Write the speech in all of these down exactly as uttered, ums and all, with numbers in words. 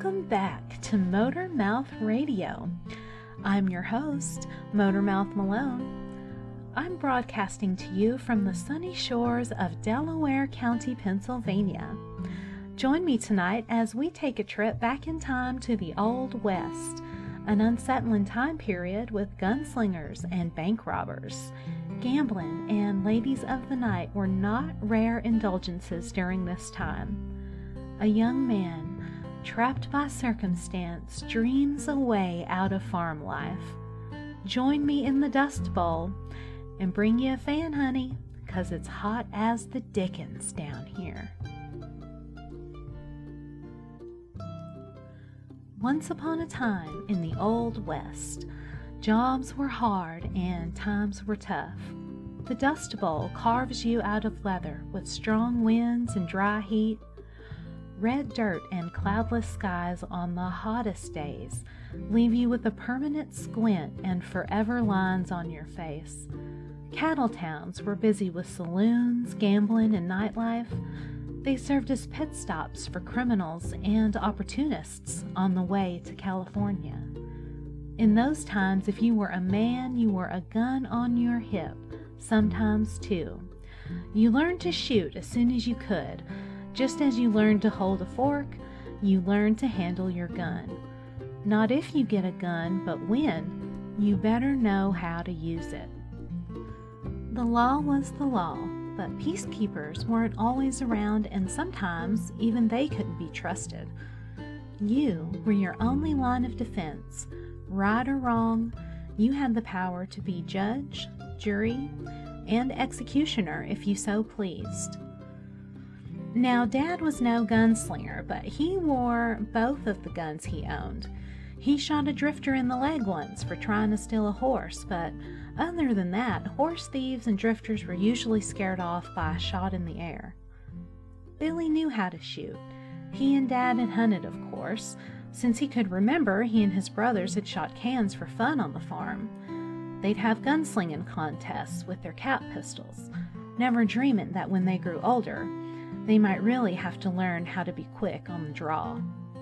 Welcome back to Motor Mouth Radio. I'm your host, Motor Mouth Malone. I'm broadcasting to you from the sunny shores of Delaware County, Pennsylvania. Join me tonight as we take a trip back in time to the Old West, an unsettling time period with gunslingers and bank robbers. Gambling and ladies of the night were not rare indulgences during this time. A young man, trapped by circumstance, dreams a way out of farm life. Join me in the Dust Bowl and bring you a fan, honey, 'cause it's hot as the dickens down here. Once upon a time in the Old West, jobs were hard and times were tough. The Dust Bowl carves you out of leather with strong winds and dry heat. Red dirt and cloudless skies on the hottest days leave you with a permanent squint and forever lines on your face. Cattle towns were busy with saloons, gambling, and nightlife. They served as pit stops for criminals and opportunists on the way to California. In those times, if you were a man, you wore a gun on your hip, sometimes two. You learned to shoot as soon as you could. Just as you learn to hold a fork, you learn to handle your gun. Not if you get a gun, but when, you better know how to use it. The law was the law, but peacekeepers weren't always around, and sometimes even they couldn't be trusted. You were your only line of defense. Right or wrong, you had the power to be judge, jury, and executioner if you so pleased. Now, Dad was no gunslinger, but he wore both of the guns he owned. He shot a drifter in the leg once for trying to steal a horse, but other than that, horse thieves and drifters were usually scared off by a shot in the air. Billy knew how to shoot. He and Dad had hunted, of course. Since he could remember, he and his brothers had shot cans for fun on the farm. They'd have gunslinging contests with their cap pistols, never dreaming that when they grew older, they might really have to learn how to be quick on the draw.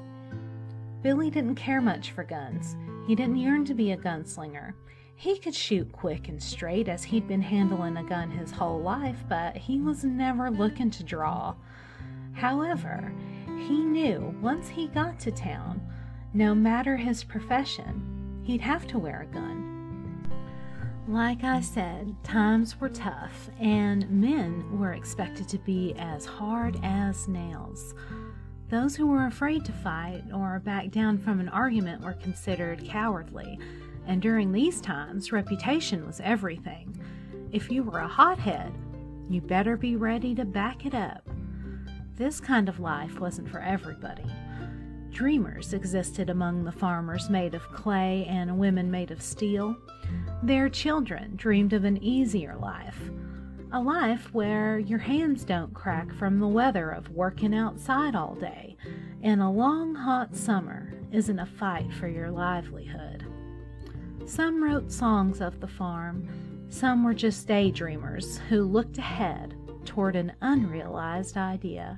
Billy didn't care much for guns. He didn't yearn to be a gunslinger. He could shoot quick and straight as he'd been handling a gun his whole life, but he was never looking to draw. However, he knew once he got to town, no matter his profession, he'd have to wear a gun. Like I said, times were tough, and men were expected to be as hard as nails. Those who were afraid to fight or back down from an argument were considered cowardly, and during these times, reputation was everything. If you were a hothead, you better be ready to back it up. This kind of life wasn't for everybody. Dreamers existed among the farmers made of clay and women made of steel. Their children dreamed of an easier life, a life where your hands don't crack from the weather of working outside all day, and a long hot summer isn't a fight for your livelihood. Some wrote songs of the farm, some were just daydreamers who looked ahead toward an unrealized idea.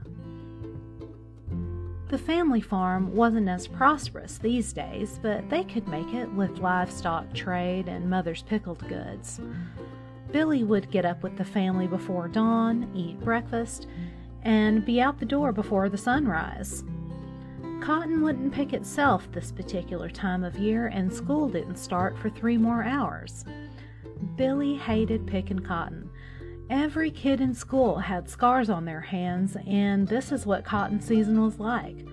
The family farm wasn't as prosperous these days, but they could make it with livestock trade and mother's pickled goods. Billy would get up with the family before dawn, eat breakfast, and be out the door before the sunrise. Cotton wouldn't pick itself this particular time of year, and school didn't start for three more hours. Billy hated picking cotton. Every kid in school had scars on their hands, and this is what cotton season was like.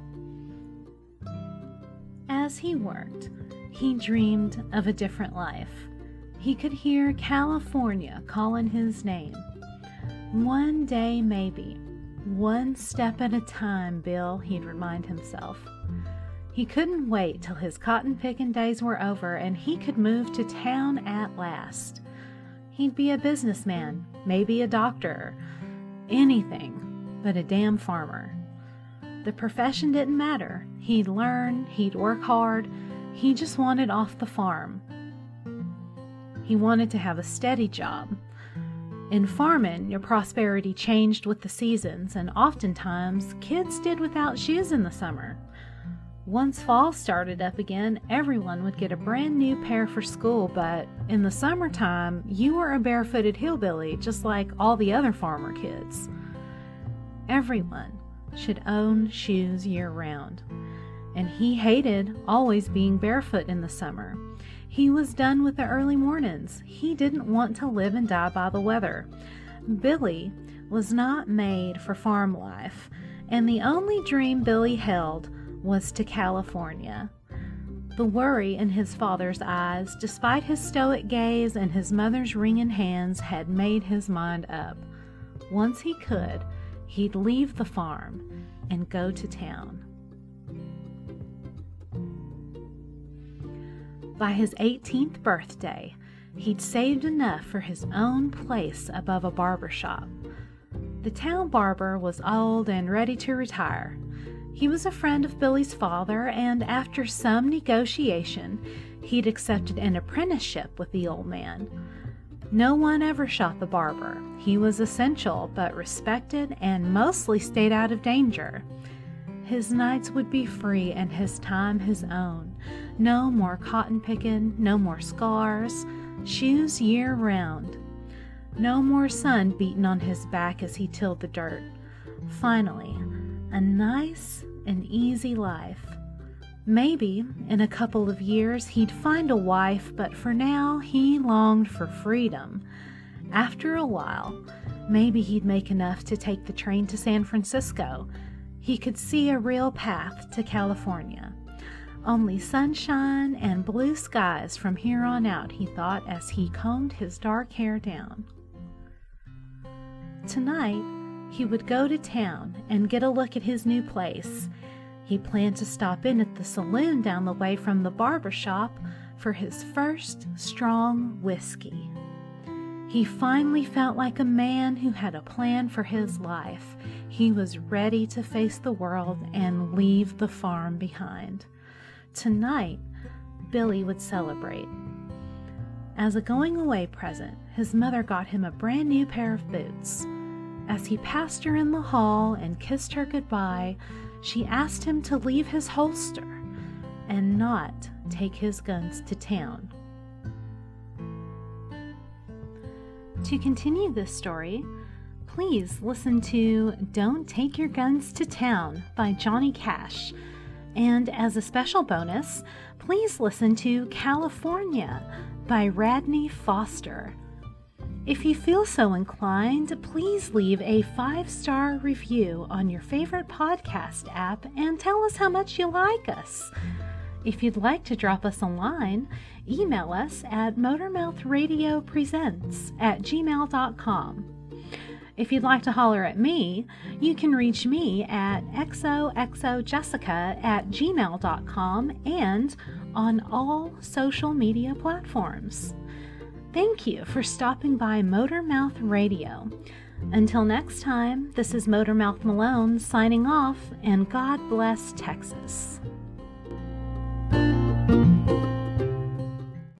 As he worked, he dreamed of a different life. He could hear California calling his name. One day, maybe. One step at a time, Bill, he'd remind himself. He couldn't wait till his cotton-picking days were over and he could move to town at last. He'd be a businessman, maybe a doctor, anything but a damn farmer. The profession didn't matter. He'd learn, he'd work hard. He just wanted off the farm. He wanted to have a steady job. In farming, your prosperity changed with the seasons, and oftentimes kids did without shoes in the summer. Once fall started up again, everyone would get a brand new pair for school, but in the summertime, you were a barefooted hillbilly just like all the other farmer kids. Everyone should own shoes year-round, and he hated always being barefoot in the summer. He was done with the early mornings. He didn't want to live and die by the weather. Billy was not made for farm life, and the only dream Billy held was to California. The worry in his father's eyes, despite his stoic gaze and his mother's wringing hands, had made his mind up. Once he could, he'd leave the farm and go to town. By his eighteenth birthday, he'd saved enough for his own place above a barber shop. The town barber was old and ready to retire. He was a friend of Billy's father, and after some negotiation, he'd accepted an apprenticeship with the old man. No one ever shot the barber. He was essential, but respected and mostly stayed out of danger. His nights would be free and his time his own. No more cotton picking, no more scars, shoes year-round. No more sun beating on his back as he tilled the dirt. Finally, a nice and easy life. Maybe in a couple of years he'd find a wife, but for now he longed for freedom. After a while, maybe he'd make enough to take the train to San Francisco. He could see a real path to California. Only sunshine and blue skies from here on out, he thought as he combed his dark hair down. Tonight, he would go to town and get a look at his new place. He planned to stop in at the saloon down the way from the barber shop for his first strong whiskey. He finally felt like a man who had a plan for his life. He was ready to face the world and leave the farm behind. Tonight, Billy would celebrate. As a going-away present, his mother got him a brand new pair of boots. As he passed her in the hall and kissed her goodbye, she asked him to leave his holster and not take his guns to town. To continue this story, please listen to Don't Take Your Guns to Town by Johnny Cash. And as a special bonus, please listen to California by Radney Foster. If you feel so inclined, please leave a five-star review on your favorite podcast app and tell us how much you like us. If you'd like to drop us a line, email us at motormouthradiopresents at gmail dot com. If you'd like to holler at me, you can reach me at xoxojessica at gmail dot com and on all social media platforms. Thank you for stopping by Motormouth Radio. Until next time, this is Motormouth Malone signing off, and God bless Texas.